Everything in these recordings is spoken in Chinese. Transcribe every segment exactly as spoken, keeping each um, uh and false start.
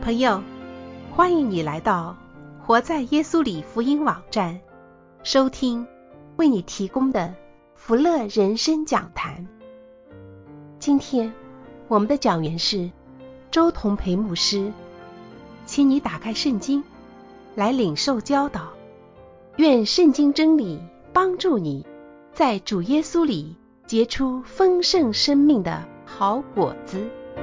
朋友，欢迎你来到活在耶稣里福音网站，收听为你提供的福乐人生讲坛。今天我们的讲员是周同培牧师，请你打开圣经来领受教导，愿圣经真理帮助你在主耶稣里结出丰盛生命的好果子。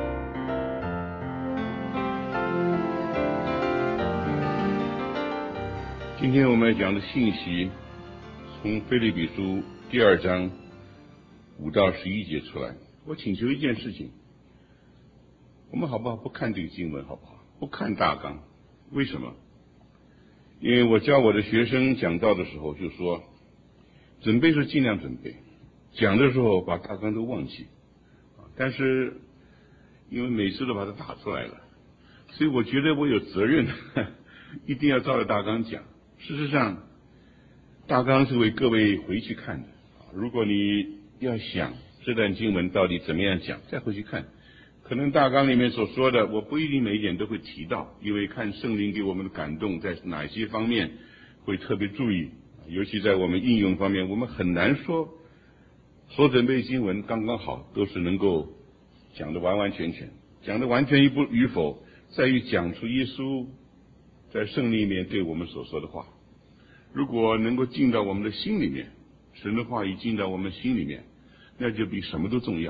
今天我们要讲的信息从腓立比书第二章五到十一节出来。我请求一件事情，我们好不好不看这个经文，好不好不看大纲？为什么？因为我教我的学生讲道的时候就说，准备是尽量准备，讲的时候把大纲都忘记，但是因为每次都把它打出来了，所以我觉得我有责任一定要照着大纲讲。事实上大纲是为各位回去看的，如果你要想这段经文到底怎么样讲，再回去看，可能大纲里面所说的我不一定每一点都会提到，因为看圣灵给我们的感动在哪些方面会特别注意，尤其在我们应用方面，我们很难说所准备经文刚刚好都是能够讲的完完全全，讲的完全与不与否在于讲出耶稣在圣灵里面对我们所说的话。如果能够进到我们的心里面，神的话语进到我们心里面，那就比什么都重要。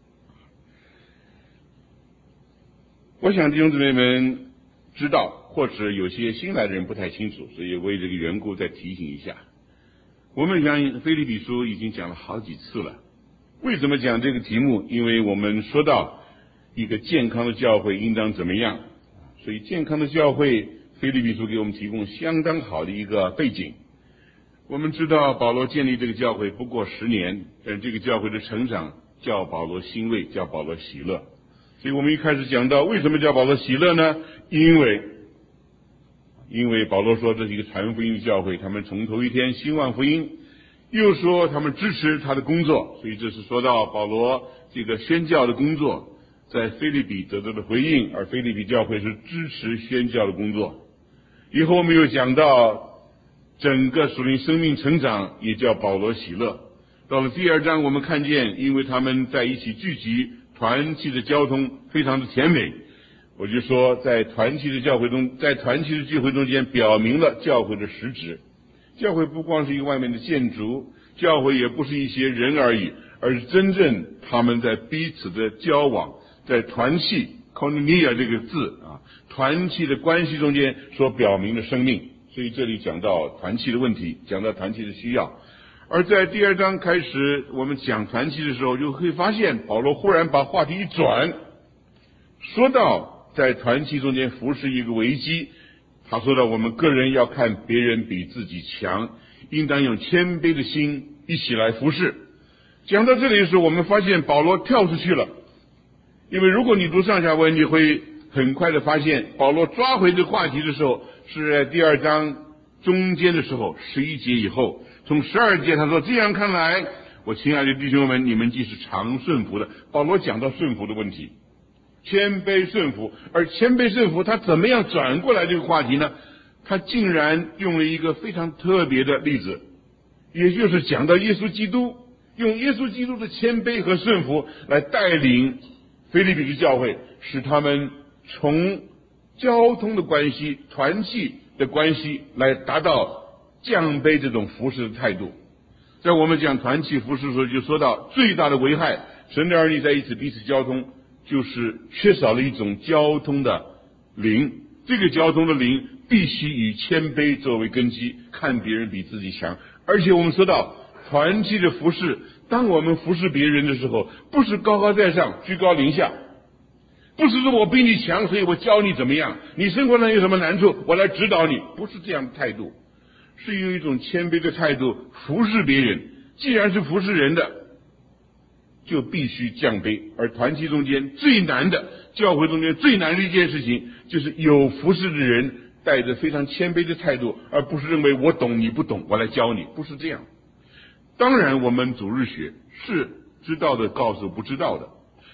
我想弟兄姊妹们知道，或者有些新来的人不太清楚，所以为这个缘故再提醒一下。我们讲腓立比书已经讲了好几次了，为什么讲这个题目？因为我们说到一个健康的教会应当怎么样，所以健康的教会腓立比书给我们提供相当好的一个背景。我们知道保罗建立这个教会不过十年，但这个教会的成长叫保罗欣慰，叫保罗喜乐。所以我们一开始讲到为什么叫保罗喜乐呢？因为因为保罗说这是一个传福音的教会，他们从头一天兴旺福音，又说他们支持他的工作，所以这是说到保罗这个宣教的工作在腓立比得到的回应，而腓立比教会是支持宣教的工作。以后我们又讲到整个属灵生命成长也叫保罗喜乐。到了第二章我们看见，因为他们在一起聚集，团契的交通非常的甜美，我就说在团契的教会中，在团契的聚会中间表明了教会的实质。教会不光是一个外面的建筑，教会也不是一些人而已，而是真正他们在彼此的交往，在团契 koinonia 这个字啊，团契的关系中间所表明的生命。所以这里讲到团契的问题，讲到团契的需要。而在第二章开始我们讲团契的时候，就会发现保罗忽然把话题一转，说到在团契中间服侍一个危机。他说到我们个人要看别人比自己强，应当用谦卑的心一起来服侍。讲到这里的时候，我们发现保罗跳出去了，因为如果你读上下文，你会很快的发现保罗抓回这个话题的时候是在第二章中间的时候，十一节以后，从十二节他说，这样看来我亲爱的弟兄们，你们既是常顺服的。保罗讲到顺服的问题，谦卑顺服，而谦卑顺服他怎么样转过来这个话题呢？他竟然用了一个非常特别的例子，也就是讲到耶稣基督，用耶稣基督的谦卑和顺服来带领腓立比的教会，使他们从交通的关系、团契的关系来达到降卑这种服侍的态度。在我们讲团契服侍的时候，就说到最大的危害，神的儿女在一起彼此交通，就是缺少了一种交通的灵。这个交通的灵必须以谦卑作为根基，看别人比自己强。而且我们说到团契的服侍，当我们服侍别人的时候，不是高高在上居高临下，不是说我比你强所以我教你怎么样，你生活上有什么难处我来指导你，不是这样的态度，是用一种谦卑的态度服侍别人。既然是服侍人的，就必须降卑。而团契中间最难的，教会中间最难的一件事情，就是有服侍的人带着非常谦卑的态度，而不是认为我懂你不懂我来教你，不是这样。当然我们主日学是知道的告诉不知道的，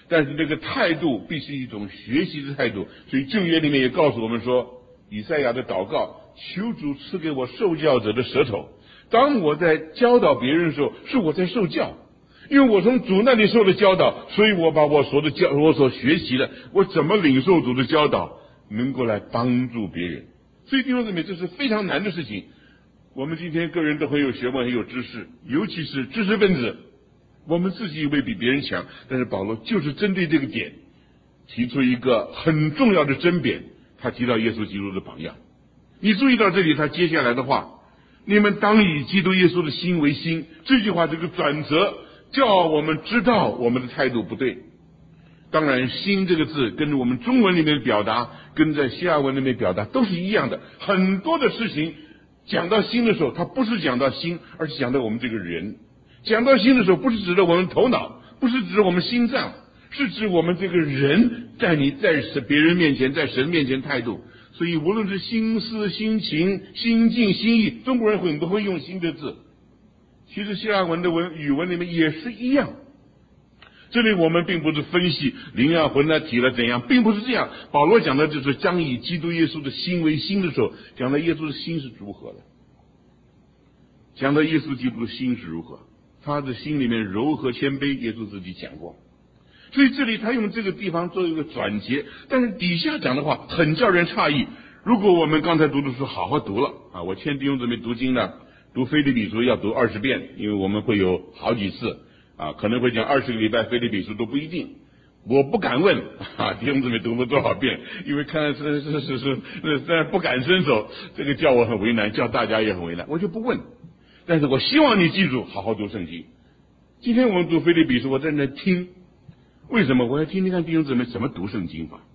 但是这个态度必须一种学习的态度。所以旧约里面也告诉我们说，以赛亚的祷告，求主赐给我受教者的舌头。当我在教导别人的时候，是我在受教，因为我从主那里受了教导，所以我把我所的教我所学习的，我怎么领受主的教导，能够来帮助别人。所以弟兄姊妹，这是非常难的事情。我们今天个人都很有学问，很有知识，尤其是知识分子，我们自己以为比别人强，但是保罗就是针对这个点提出一个很重要的争辩。他提到耶稣基督的榜样，你注意到这里他接下来的话，你们当以基督耶稣的心为心，这句话这个转折叫我们知道我们的态度不对。当然心这个字跟我们中文里面的表达跟在希腊文里面表达都是一样的，很多的事情讲到心的时候，它不是讲到心，而是讲到我们这个人。讲到心的时候，不是指着我们头脑，不是指着我们心脏，是指我们这个人在你在别人面前，在神面前态度。所以无论是心思、心情、心境、心意，中国人很多会用心的字，其实希腊文的文语文里面也是一样。这里我们并不是分析灵啊、魂啊、体了怎样，并不是这样。保罗讲的就是将以基督耶稣的心为心的时候，讲到耶稣的心是如何的，讲到耶稣基督的心是如何，他的心里面柔和谦卑，耶稣自己讲过。所以这里他用这个地方做一个转结，但是底下讲的话很叫人诧异。如果我们刚才读的书好好读了啊，我劝弟兄姊妹读经呢，读腓立比书要读二十遍，因为我们会有好几次啊，可能会讲二十个礼拜腓立比书都不一定。我不敢问啊，弟兄姊妹读了多少遍，因为看是是是是，但不敢伸手，这个叫我很为难，叫大家也很为难，我就不问。但是我希望你记住，好好读圣经。今天我们读腓立比书，我在那听，为什么？我要听听看弟兄姊妹怎么读圣经法。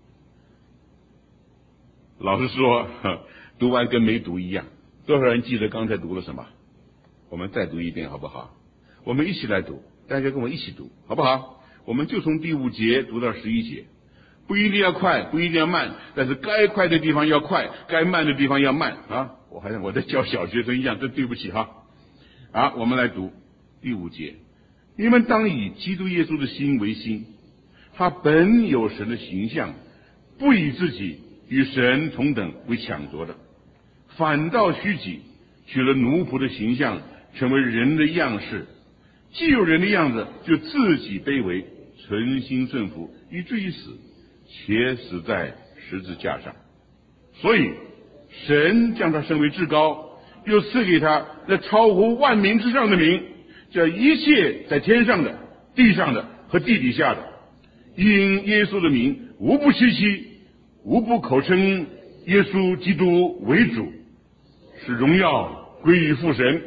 老实说，读完跟没读一样。多少人记得刚才读了什么？我们再读一遍好不好？我们一起来读，大家跟我一起读好不好？我们就从第五节读到十一节，不一定要快，不一定要慢，但是该快的地方要快，该慢的地方要慢啊！我好像我在教小学生一样，真对不起哈。啊，我们来读第五节，你们当以基督耶稣的心为心，他本有神的形象，不以自己与神同等为抢夺的，反倒虚己，取了奴仆的形象，成为人的样式。既有人的样子，就自己卑微，存心顺服，以至于死，且死在十字架上。所以神将他升为至高，又赐给他那超乎万民之上的名，叫一切在天上的、地上的和地底下的，因耶稣的名，无不屈膝，无不口称耶稣基督为主，使荣耀归于父神。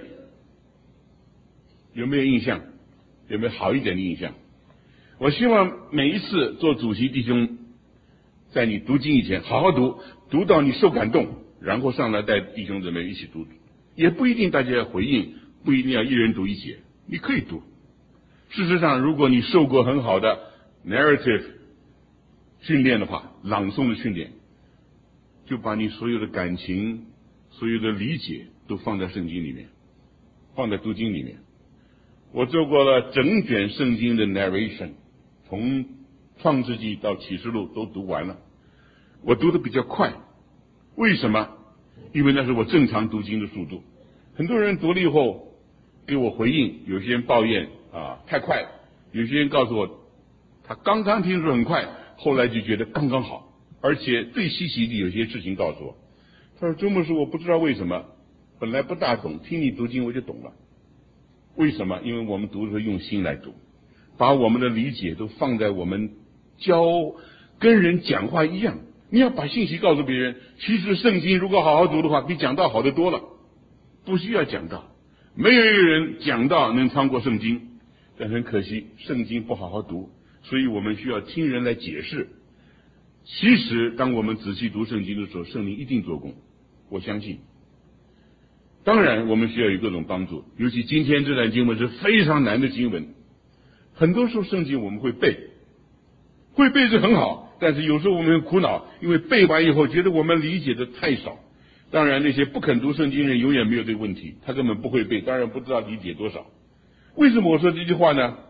有没有印象？有没有好一点的印象？我希望每一次做主席弟兄，在你读经以前好好读，读到你受感动，然后上来带弟兄姊妹一起读，也不一定大家要回应，不一定要一人读一节，你可以读。事实上，如果你受过很好的 narrative 训练的话，朗诵的训练，就把你所有的感情、所有的理解都放在圣经里面，放在读经里面。我做过了整卷圣经的 narration， 从创世纪到启示录都读完了。我读的比较快，为什么？因为那是我正常读经的速度。很多人读了以后给我回应，有些人抱怨啊太快，有些人告诉我他刚刚听说很快，后来就觉得刚刚好。而且最稀奇的有些事情告诉我，他说周牧师，我不知道为什么，本来不大懂，听你读经我就懂了。为什么？因为我们读的时候用心来读，把我们的理解都放在我们教跟人讲话一样。你要把信息告诉别人，其实圣经如果好好读的话，比讲道好得多了。不需要讲道，没有一个人讲道能超过圣经，但很可惜圣经不好好读，所以我们需要听人来解释。其实当我们仔细读圣经的时候，圣灵一定做工，我相信。当然我们需要有各种帮助，尤其今天这段经文是非常难的经文，很多时候圣经我们会背，会背是很好，但是有时候我们很苦恼，因为背完以后觉得我们理解的太少。当然那些不肯读圣经人永远没有这个问题，他根本不会背，当然不知道理解多少。为什么我说这句话呢？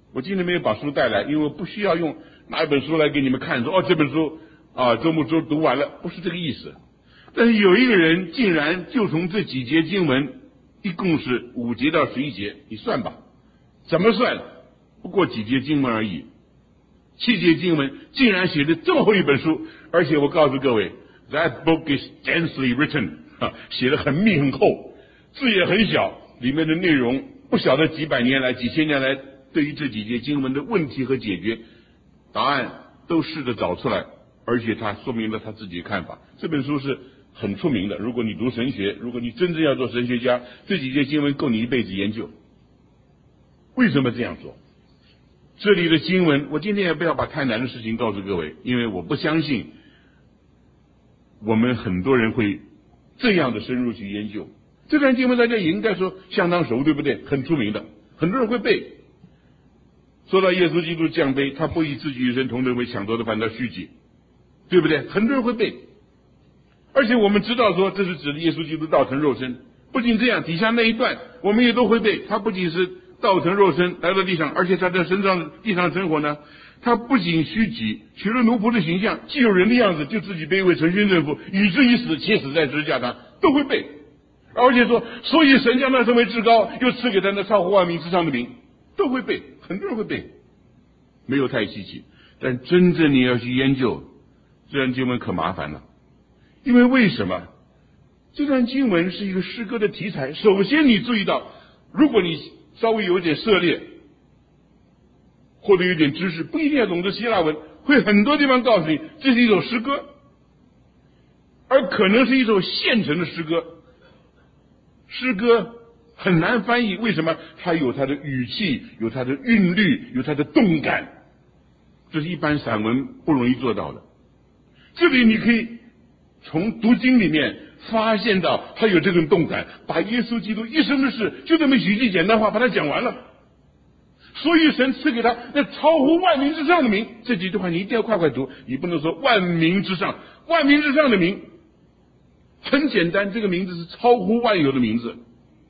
我今天没有把书带来，因为我不需要用拿一本书来给你们看，说哦这本书啊周牧周读完了，不是这个意思。但是有一个人竟然就从这几节经文，一共是五节到十一节，你算吧，怎么算？不过几节经文而已，七节经文竟然写的这么厚一本书，而且我告诉各位 ，that book is densely written， 啊，写的很密很厚，字也很小，里面的内容不晓得几百年来、几千年来对于这几节经文的问题和解决答案都试着找出来，而且他说明了他自己的看法。这本书是很出名的，如果你读神学，如果你真正要做神学家，这几节经文够你一辈子研究。为什么这样做？这里的经文，我今天也不要把太难的事情告诉各位，因为我不相信我们很多人会这样的深入去研究。这段经文大家也应该说相当熟，对不对？很出名的，很多人会背。说到耶稣基督降卑，他不以自己与神同等为抢夺的，反倒虚己，对不对？很多人会背。而且我们知道说这是指的耶稣基督道成肉身。不仅这样，底下那一段我们也都会背，他不仅是道成肉身来到地上，而且他在身上地上生活呢，他不仅虚己，取了奴仆的形象，既有人的样子，就自己卑微，成全正负，以至于死，且死在十字架上，都会背。而且说，所以神将他升为至高，又赐给他那超乎万民之上的名，都会背，很多人会背，没有太稀奇。但真正你要去研究这段经文可麻烦了，因为为什么？这段经文是一个诗歌的题材。首先你注意到，如果你稍微有点涉猎，或者有点知识，不一定要懂得希腊文，会很多地方告诉你这是一首诗歌，而可能是一首现成的诗歌。诗歌很难翻译，为什么？它有它的语气，有它的韵律，有它的动感，这是一般散文不容易做到的。这里你可以从读经里面发现到他有这种动感，把耶稣基督一生的事就这么几句简单话把它讲完了。所以神赐给他那超乎万民之上的名，这几句话你一定要快快读，你不能说万民之上，万民之上的名很简单，这个名字是超乎万有的名字。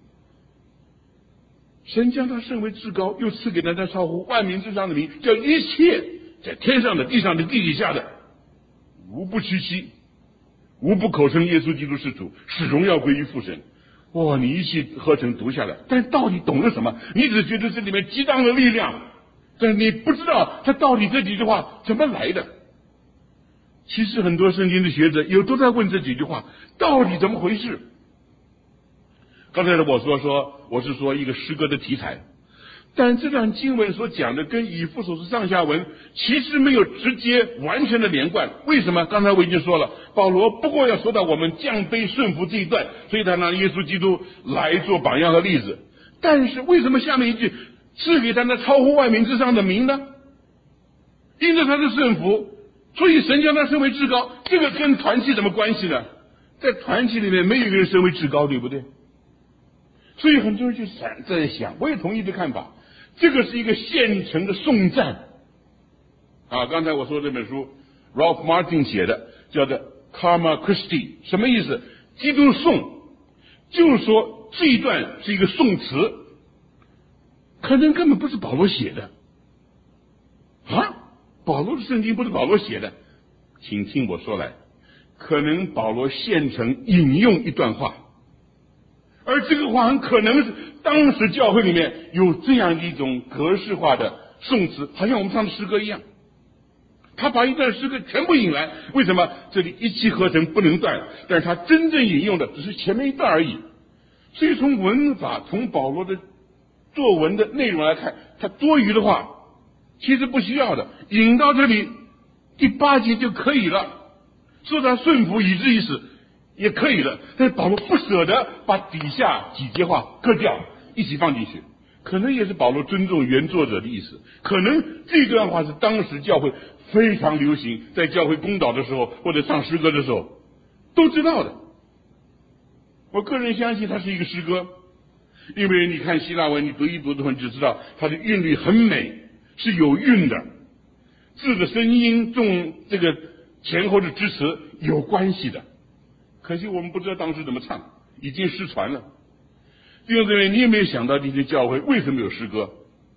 神将他升为至高，又赐给他那超乎万民之上的名，叫一切在天上的、地上的、地底下的，无不屈膝，无不口称耶稣基督是主，使荣耀归于父神。哇，你一气呵成读下来，但到底懂了什么？你只觉得这里面激荡的力量，但是你不知道他到底这几句话怎么来的。其实很多圣经的学者有都在问这几句话到底怎么回事。刚才我说说我是说一个诗歌的题材，但这段经文所讲的跟以弗所书上下文其实没有直接完全的连贯。为什么？刚才我已经说了，保罗不过要说到我们降卑顺服这一段，所以他拿耶稣基督来做榜样和例子。但是为什么下面一句赐给他那超乎万民之上的名呢？因着他是顺服，所以神将他升为至高。这个跟团契什么关系呢？在团契里面没有一个人升为至高，对不对？所以很多人就在想，我也同意这看法，这个是一个现成的颂赞啊。刚才我说这本书 Ralph Martin 写的叫做 Karma Christi， 什么意思？基督颂，就是说这一段是一个颂词，可能根本不是保罗写的啊。保罗的圣经不是保罗写的，请听我说来，可能保罗现成引用一段话，而这个话很可能是当时教会里面有这样一种格式化的颂词，好像我们唱的诗歌一样。他把一段诗歌全部引来，为什么？这里一气呵成不能断，但是他真正引用的只是前面一段而已。所以从文法，从保罗的作文的内容来看，他多余的话其实不需要的，引到这里第八节就可以了，说他顺服以至于死也可以了。但是保罗不舍得把底下几节话割掉，一起放进去，可能也是保罗尊重原作者的意思。可能这段话是当时教会非常流行，在教会公祷的时候或者唱诗歌的时候都知道的。我个人相信它是一个诗歌，因为你看希腊文，你读一读的话，你就知道它的韵律很美，是有韵的，字的声音重这个前后的支词有关系的。可惜我们不知道当时怎么唱，已经失传了。弟兄姊妹，你有没有想到这些教会为什么有诗歌？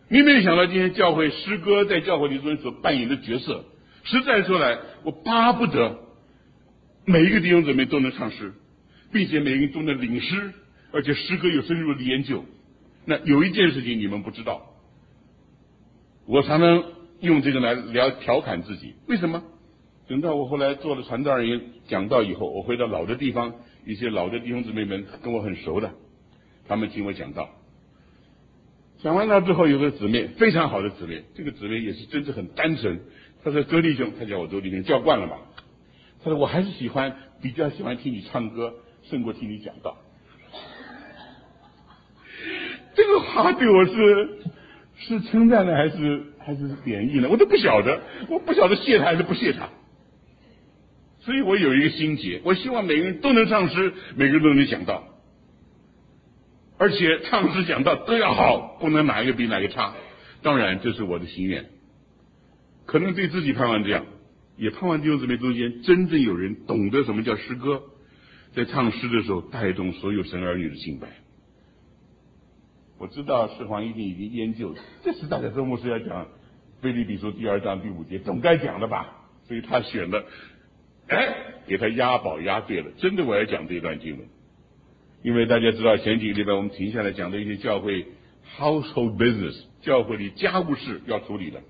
你没有想到今天教会诗歌在教会里中所扮演的角色。实在说来，我巴不得每一个弟兄姊妹都能唱诗，并且每一个人都能领诗，而且诗歌有深入的研究。那有一件事情你们不知道，我常常用这个来聊调侃自己。为什么？等到我后来做了传道人讲道以后，我回到老的地方，一些老的弟兄姊妹们跟我很熟的，他们听我讲道。讲完了之后，有个姊妹非常好的姊妹，这个姊妹也是真的很单纯。她说：“周弟兄，她叫我周弟兄，叫惯了嘛。她说我还是喜欢，比较喜欢听你唱歌，胜过听你讲道。”这个话对我是是称赞呢，还是还是贬义呢？我都不晓得，我不晓得谢他还是不谢他。所以我有一个心结，我希望每个人都能唱诗，每个人都能讲道，而且唱诗讲道都要好，不能哪一个比哪个差。当然，这是我的心愿。可能对自己盼望这样，也盼望弟兄姊妹中间真正有人懂得什么叫诗歌，在唱诗的时候带动所有神儿女的敬拜。我知道世皇一定已经研究，这是大家周牧师要讲腓立比书第二章第五节，总该讲的吧？所以他选了，哎，给他押宝押对了。真的，我要讲这段经文，因为大家知道前几个礼拜我们停下来讲的一些教会 household business， 教会里家务事要处理的。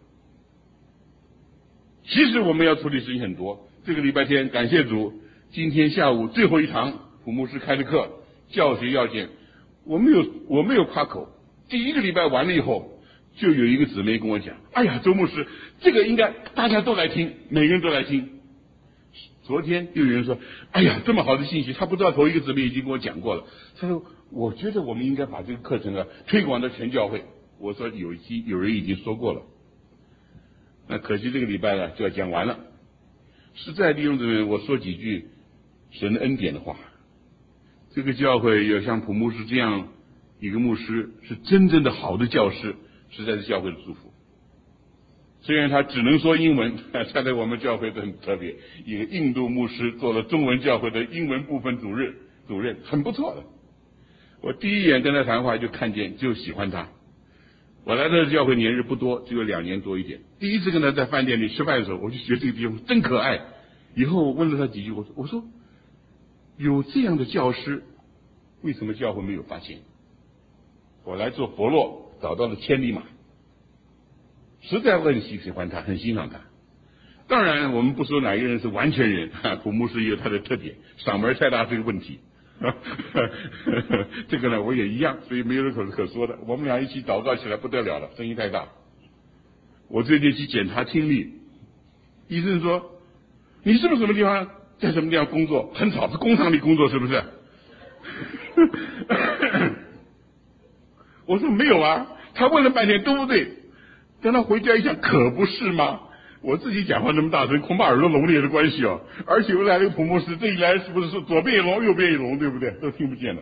其实我们要处理事情很多。这个礼拜天，感谢主，今天下午最后一堂普牧师开的课，教学要件，我没有我没有夸口。第一个礼拜完了以后，就有一个姊妹跟我讲：“哎呀，周牧师，这个应该大家都来听，每个人都来听。”昨天又有人说：“哎呀，这么好的信息，他不知道头一个姊妹已经跟我讲过了。”他说：“我觉得我们应该把这个课程啊推广到全教会。”我说：“有一有人已经说过了。”那可惜这个礼拜呢就要讲完了。实在弟兄姊妹，我说几句神恩典的话。这个教会有像普牧师这样一个牧师，是真正的好的教师，实在是教会的祝福。虽然他只能说英文，他在我们教会都很特别，一个印度牧师做了中文教会的英文部分主任，主任很不错的。我第一眼跟他谈话就看见，就喜欢他。我来到教会年日不多，只有两年多一点。第一次跟他在饭店里吃饭的时候，我就觉得这个地方真可爱。以后我问了他几句，我说：“我说有这样的教师，为什么教会没有发现？”我来做佛洛，找到了千里马，实在很喜喜欢他，很欣赏他。当然，我们不说哪一个人是完全人，普牧师也有他的特点，嗓门太大是个问题。这个呢，我也一样，所以没有人可可说的。我们俩一起祷告起来不得了了，声音太大。我最近去检查听力，医生说：“你是不是什么地方在什么地方工作？很吵，是工厂里工作是不是？”我说没有啊。他问了半天都不对，等他回家一想，可不是吗？我自己讲话那么大声，恐怕耳朵聋了也是关系哦。而且又来了个普牧师，这一来是不是说左边一聋，右边一聋，对不对？都听不见了。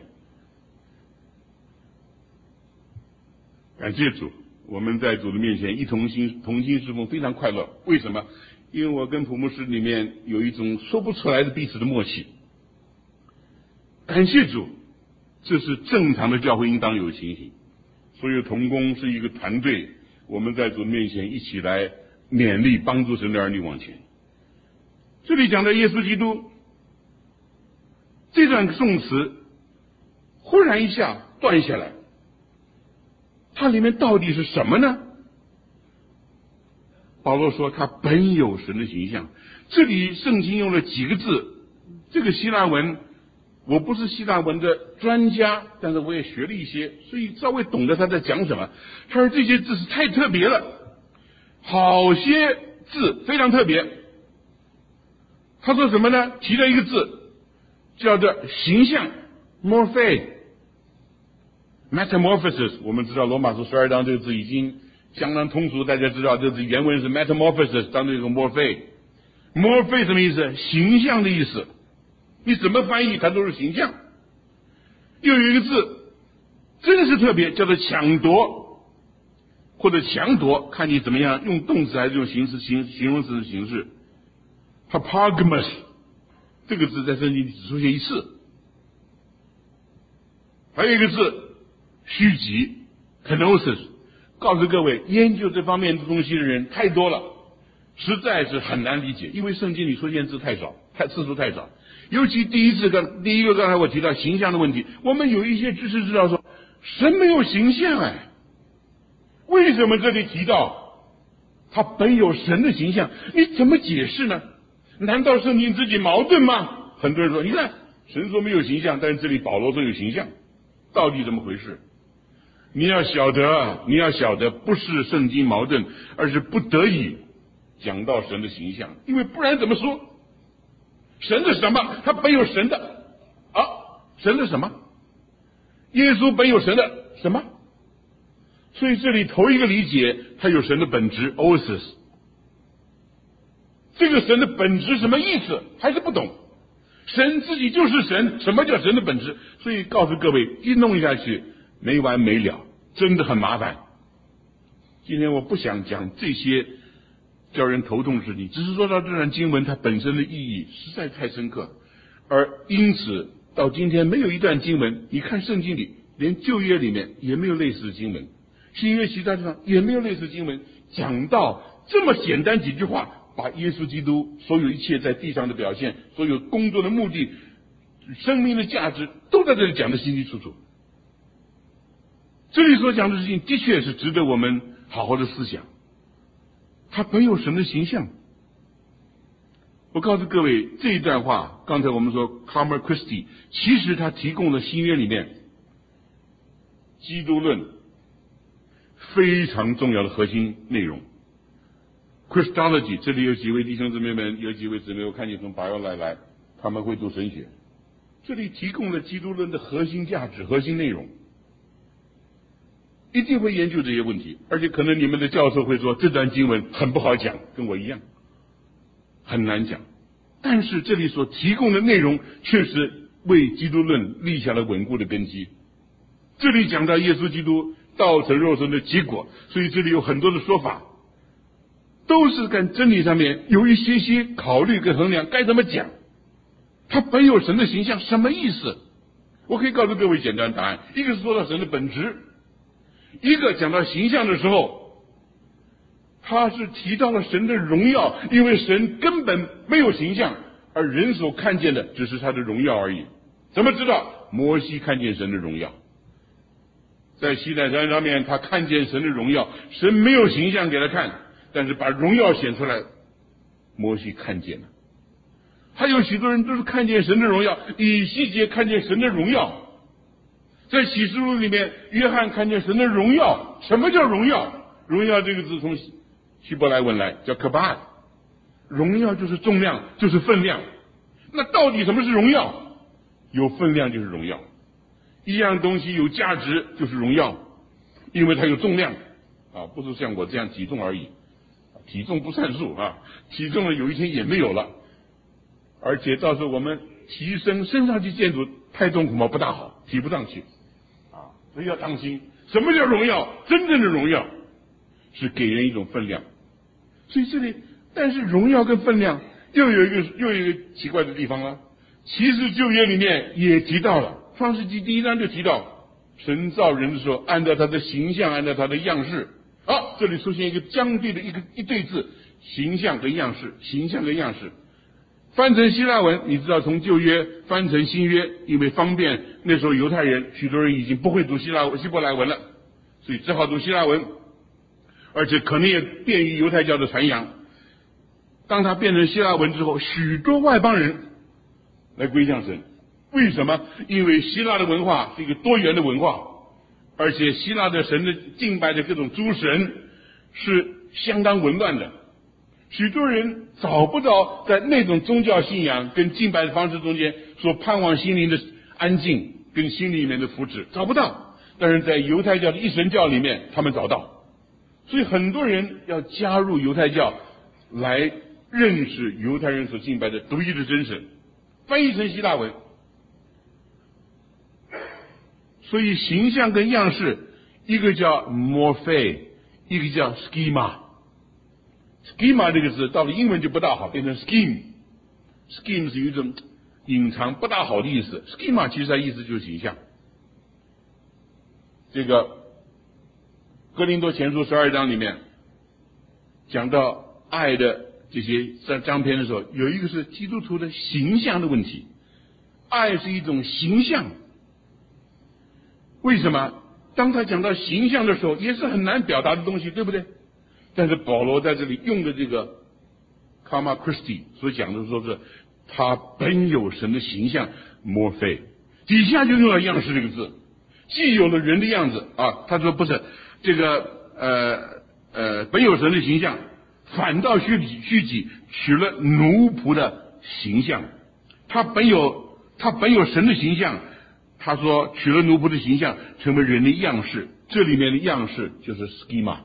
感谢主，我们在主的面前一同心同心侍奉，非常快乐。为什么？因为我跟普牧师里面有一种说不出来的彼此的默契。感谢主，这是正常的教会应当有的情形。所有同工是一个团队，我们在主的面前一起来勉励帮助神的儿女往前。这里讲的耶稣基督这段颂词忽然一下断下来，它里面到底是什么呢？保罗说他本有神的形象。这里圣经用了几个字，这个希腊文我不是希腊文的专家，但是我也学了一些，所以稍微懂得他在讲什么。他说这些字是太特别了，好些字非常特别。他说什么呢？提了一个字叫做形象 morphe metamorphosis。 我们知道罗马书十二章这个字已经相当通俗，大家知道这字原文是 metamorphosis 当中有个 morphe。 morphe 什么意思？形象的意思，你怎么翻译它都是形象。又有一个字真的是特别，叫做抢夺或者强夺，看你怎么样用动词还是用形式形形容词的形式。Harpagomus 这个字在圣经里只出现一次。还有一个字虚极 kenosis， 告诉各位，研究这方面的东西的人太多了，实在是很难理解，因为圣经里出现字太少，太次数太少。尤其第一次刚第一个刚才我提到形象的问题，我们有一些知识知道说神没有形象哎，为什么这里提到他本有神的形象？你怎么解释呢？难道圣经自己矛盾吗？很多人说，你看神说没有形象，但是这里保罗说有形象，到底怎么回事？你要晓得，你要晓得，不是圣经矛盾，而是不得已讲到神的形象，因为不然怎么说？神是什么？他本有神的啊，神是什么？耶稣本有神的什么？所以这里头一个理解，他有神的本质 ，osis。这个神的本质什么意思？还是不懂。神自己就是神，什么叫神的本质？所以告诉各位，一弄下去没完没了，真的很麻烦。今天我不想讲这些叫人头痛的事情，只是说到这段经文它本身的意义实在太深刻，而因此到今天没有一段经文，你看圣经里连旧约里面也没有类似的经文，新约其他地方也没有类似的经文讲到这么简单几句话，把耶稣基督所有一切在地上的表现，所有工作的目的，生命的价值都在这里讲得清清楚楚。这里所讲的事情的确是值得我们好好的思想，他本有神的形象。我告诉各位，这一段话刚才我们说 Cromer Christie 其实他提供了新约里面基督论非常重要的核心内容。Christology 这里有几位弟兄姊妹们，有几位姊妹我看见从巴约来来，他们会读神学，这里提供了基督论的核心价值核心内容，一定会研究这些问题，而且可能你们的教授会说这段经文很不好讲，跟我一样很难讲，但是这里所提供的内容确实为基督论立下了稳固的根基。这里讲到耶稣基督道成肉身的结果，所以这里有很多的说法都是跟真理上面有一些些考虑跟衡量，该怎么讲。他本有神的形象什么意思？我可以告诉各位简单答案，一个是说到神的本质，一个讲到形象的时候，他是提到了神的荣耀，因为神根本没有形象，而人所看见的只是他的荣耀而已。怎么知道？摩西看见神的荣耀，在西奈山上面他看见神的荣耀，神没有形象给他看，但是把荣耀显出来，摩西看见了。还有许多人都是看见神的荣耀，以西结看见神的荣耀，在启示录里面约翰看见神的荣耀。什么叫荣耀？荣耀这个字从希伯来文来，叫 kabad， 荣耀就是重量，就是分量。那到底什么是荣耀？有分量就是荣耀，一样东西有价值就是荣耀，因为它有重量啊，不是像我这样体重而已，体重不算数啊，体重了有一天也没有了，而且到时候我们提升升上去建筑太重恐怕不大好，提不上去啊，所以要当心。什么叫荣耀？真正的荣耀是给人一种分量。所以这里，但是荣耀跟分量又有一个又有一个奇怪的地方了。其实旧约里面也提到了，创世纪第一章就提到，神造人的时候按照他的形象，按照他的样式。好，这里出现一个相对的一个一对字，形象跟样式，形象跟样式。翻成希腊文，你知道从旧约翻成新约，因为方便那时候犹太人许多人已经不会读希腊希伯来文了，所以只好读希腊文，而且可能也便于犹太教的传扬。当它变成希腊文之后，许多外邦人来归向神。为什么？因为希腊的文化是一个多元的文化，而且希腊的神的敬拜的各种诸神是相当紊乱的，许多人找不到在那种宗教信仰跟敬拜的方式中间所盼望心灵的安静跟心里面的福祉，找不到。但是在犹太教的一神教里面他们找到，所以很多人要加入犹太教来认识犹太人所敬拜的独一的真神，翻译成希腊文。所以形象跟样式，一个叫 morphe， 一个叫 schema。schema 这个字到了英文就不大好，变成 scheme。scheme 是有一种隐藏不大好的意思， schema 其实它意思就是形象。这个哥林多前书十二章里面讲到爱的这些章篇的时候，有一个是基督徒的形象的问题。爱是一种形象，为什么？当他讲到形象的时候，也是很难表达的东西，对不对？但是保罗在这里用的这个 Karma Christi 所讲的说是他本有神的形象 morphe， 底下就用了样式这个字，既有了人的样子啊，他说不是这个呃呃本有神的形象，反倒虚己虚己取了奴仆的形象，他本有他本有神的形象，他说取了奴仆的形象，成为人的样式，这里面的样式就是 schema。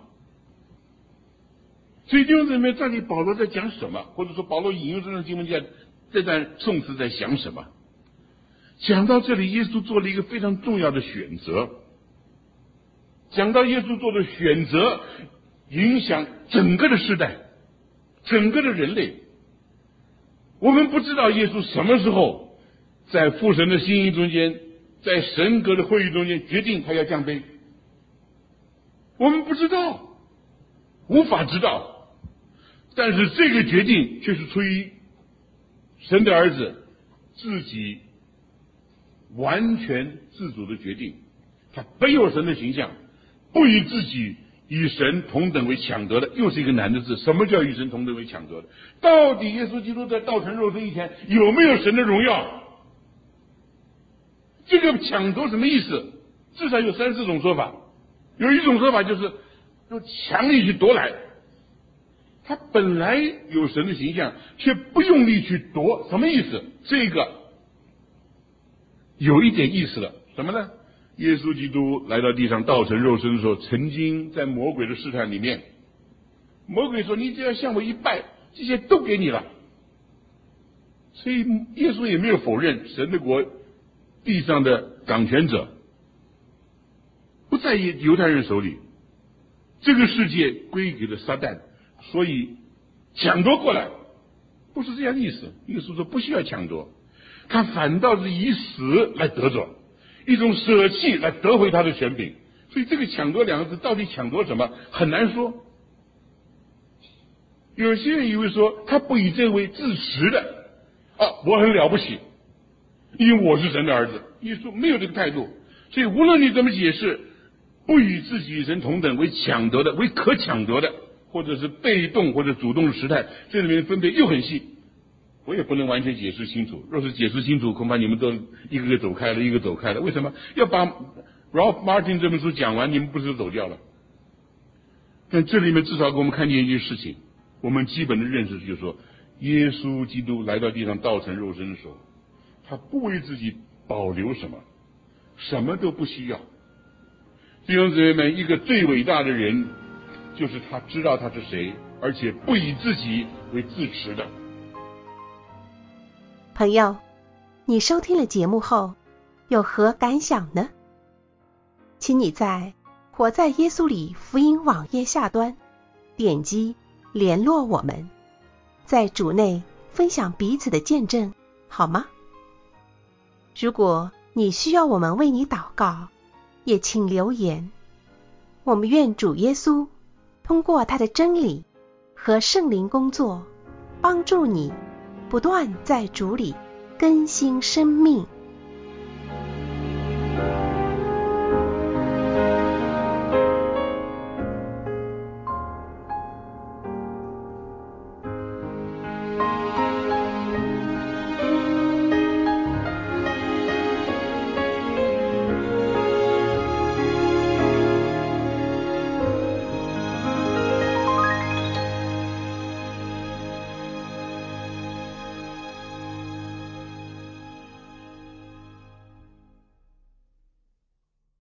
所以弟兄姊妹，这里保罗在讲什么？或者说保罗引用这段经文在这段颂词在想什么？讲到这里，耶稣做了一个非常重要的选择。讲到耶稣做的选择，影响整个的时代，整个的人类。我们不知道耶稣什么时候在父神的心意中间，在神格的会议中间决定他要降卑，我们不知道，无法知道。但是这个决定却是出于神的儿子自己完全自主的决定。他本有神的形象，不以自己与神同等为抢得的，又是一个难的字。什么叫与神同等为抢得的？到底耶稣基督在道成肉身以前有没有神的荣耀？这个抢夺什么意思？至少有三四种说法。有一种说法就是用强力去夺来，他本来有神的形象，却不用力去夺，什么意思？这个有一点意思了，什么呢？耶稣基督来到地上道成肉身的时候，曾经在魔鬼的试探里面，魔鬼说你只要向我一拜，这些都给你了。所以耶稣也没有否认神的国地上的掌权者不在犹太人手里，这个世界归给了撒旦，所以抢夺过来，不是这样的意思。耶稣说不需要抢夺，他反倒是以死来得着，一种舍弃来得回他的权柄。所以这个抢夺两个字到底抢夺什么很难说。有些人以为说他不以这为自持的啊，我很了不起，因为我是神的儿子。耶稣没有这个态度。所以无论你怎么解释，不与自己与神同等为抢得的，为可抢得的，或者是被动或者主动的时态，这里面分别又很细，我也不能完全解释清楚。若是解释清楚，恐怕你们都一个个走开了，一个走开了。为什么要把 Ralph Martin 这本书讲完，你们不是走掉了？但这里面至少给我们看见一件事情，我们基本的认识就是说，耶稣基督来到地上道成肉身的时候，他不为自己保留什么，什么都不需要。弟兄姊妹们，一个最伟大的人就是他知道他是谁，而且不以自己为自持的。 朋友，你收听了节目后有何感想呢？请你在活在耶稣里福音网页下端点击联络我们，在主内分享彼此的见证，好吗？如果你需要我们为你祷告，也请留言。我们愿主耶稣通过他的真理和圣灵工作，帮助你不断在主里更新生命。